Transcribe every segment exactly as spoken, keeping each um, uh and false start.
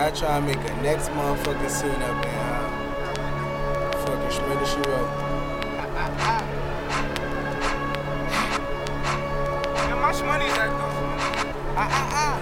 I try to make a next motherfucking scene up in uh, fucking Shredder She Wrote. How much money is that though? Ah ah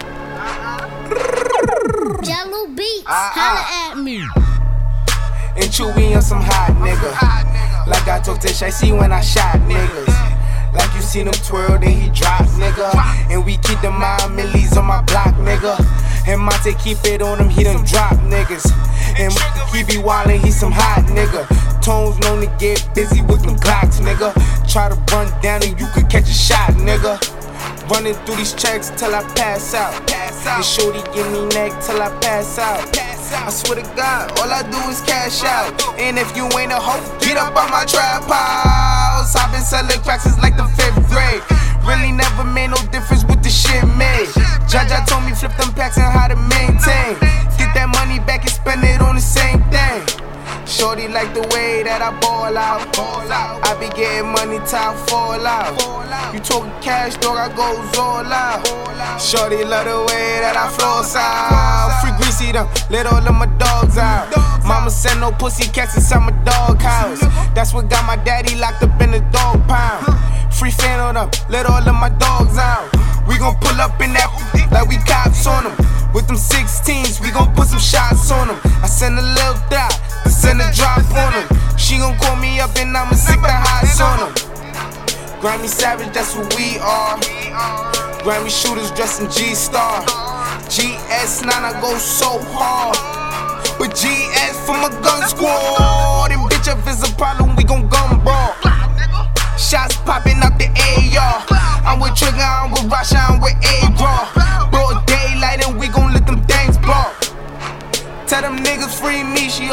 ah. Jello Beats, Ah, holla at me. And Chewy on some hot nigga. Like I talked to Shay when I shot niggas. Like you seen him twirl, then he drop, nigga. And we keep the mind millies on my block, nigga. And Monte keep it on him, he done drop niggas. And he be wildin', he some hot nigga. Tones known to get busy with them Glocks, nigga. Try to run down and you could catch a shot, nigga. Running through these checks till I pass out. And shorty give me neck till I pass out. I swear to God, all I do is cash out. And if you ain't a hoe, get up on my trap house. I've been selling cracks since like the fifth grade. Really never made no difference with the shit made. Jaja told me flip them packs and how to maintain. Get that money back and spend it on the same thing. Shorty like the way that I ball out. I be getting money till I fall out. You talking cash, dog, I goes all out. Shorty love the way that I floss out. Free greasy them, let all of my dogs out. Mama said no pussy cats inside my dog house. That's what got my daddy locked up in the dog pound. Free fan on them, let all of my dogs out. We gon' pull up in that like we cops on them. With them sixteens, we gon' put some shots on them. I send a little dot, send a drop on them. She gon' call me up and I'ma stick the hots on them. Grammy Savage, that's who we are. Grammy shooters dressed in G-Star. G S nine, I go so hard. But G S for my gun squad. And bitch, if it's a problem, we gon' gun brawl. Shots popping out the A R. I'm with Trigger, I'm with Rasha, I'm with A-Raw. Broad daylight and we gon' let them things blow. Tell them niggas free Michio.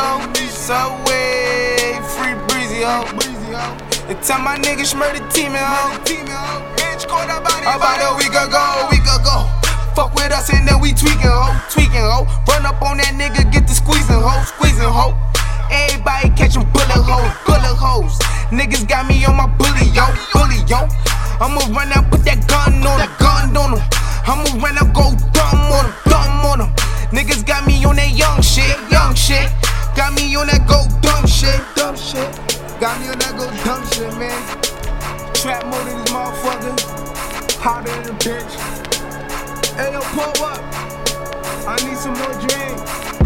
Subway, free Breezy, ho. And tell my niggas murder team, ho. About a week ago, a week ago. Fuck with us and then we tweaking, ho. Tweaking, ho. Run up on that nigga, get the squeezing, ho. Squeezing, ho. Everybody catching bullet holes, bullet holes. Niggas got me on my bully, yo, bully, yo. I'ma run out, put that gun on him, gun on him. I'ma run out, go dumb on him, dumb on him. Niggas got me on that young shit, young shit. Got me on that go dumb shit, dumb shit. Got me on that go dumb shit, man. Trap mode in this motherfucker. Hotter than a bitch. Hey, yo, pull up. I need some more drinks.